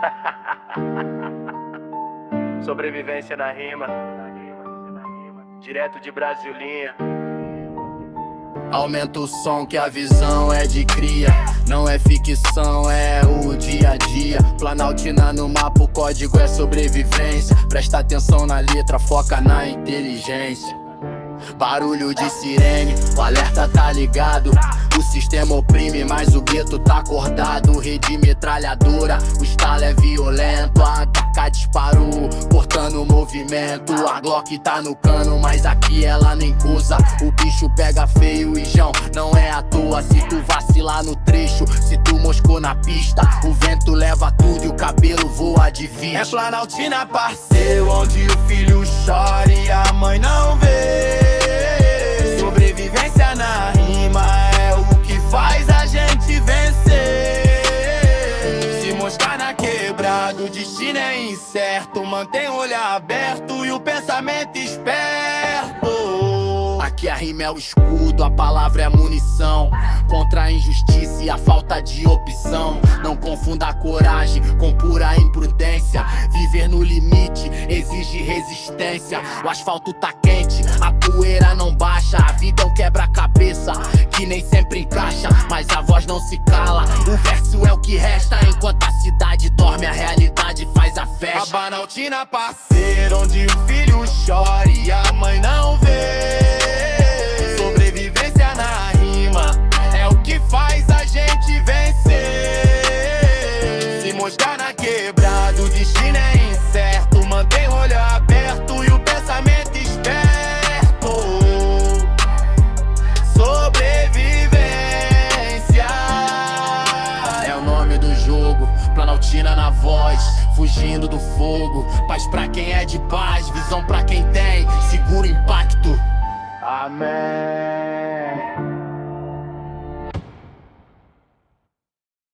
Sobrevivência na rima, direto de Brasilinha. Aumenta o som que a visão é de cria. Não é ficção, é o dia a dia. Planaltina no mapa, o código é sobrevivência. Presta atenção na letra, foca na inteligência. Barulho de sirene, o alerta tá ligado. O sistema oprime, mas o gueto tá acordado. Rede metralhadora, o estalo é violento. A AK disparou, cortando o movimento. A Glock tá no cano, mas aqui ela nem usa. O bicho pega feio e João, não é à toa. Se tu vacilar no trecho, se tu moscou na pista, o vento leva tudo e o cabelo voa de vista. É Planaltina, parceiro, onde o filho chora e a mãe não vê. Sobrevivência na rima é o que faz a gente vencer. Se moscar na quebrada, o destino é incerto. Mantém o olhar aberto e o pensamento esperto. Aqui a rima é o escudo, a palavra é munição contra a injustiça e a falta de opção. Não confunda a coragem com pura imprudência. Viver no limite exige resistência. O asfalto tá quente, a poeira não baixa. A vida é um quebra-cabeça que nem sempre encaixa, mas a voz não se cala. O verso é o que resta. Enquanto a cidade dorme, a realidade faz a festa. A Planaltina, parceiro, onde o filho chora e a mãe não vê. Sobrevivência na rima é o que faz a gente vencer. Se mostrar na quebrada, o destino é incerto. Mantém o olhar aberto e o pensamento esperto. Sobrevivência é o nome do jogo. Planaltina na voz, fugindo do fogo. Paz pra quem é de paz, visão pra quem tem seguro impacto. Amém.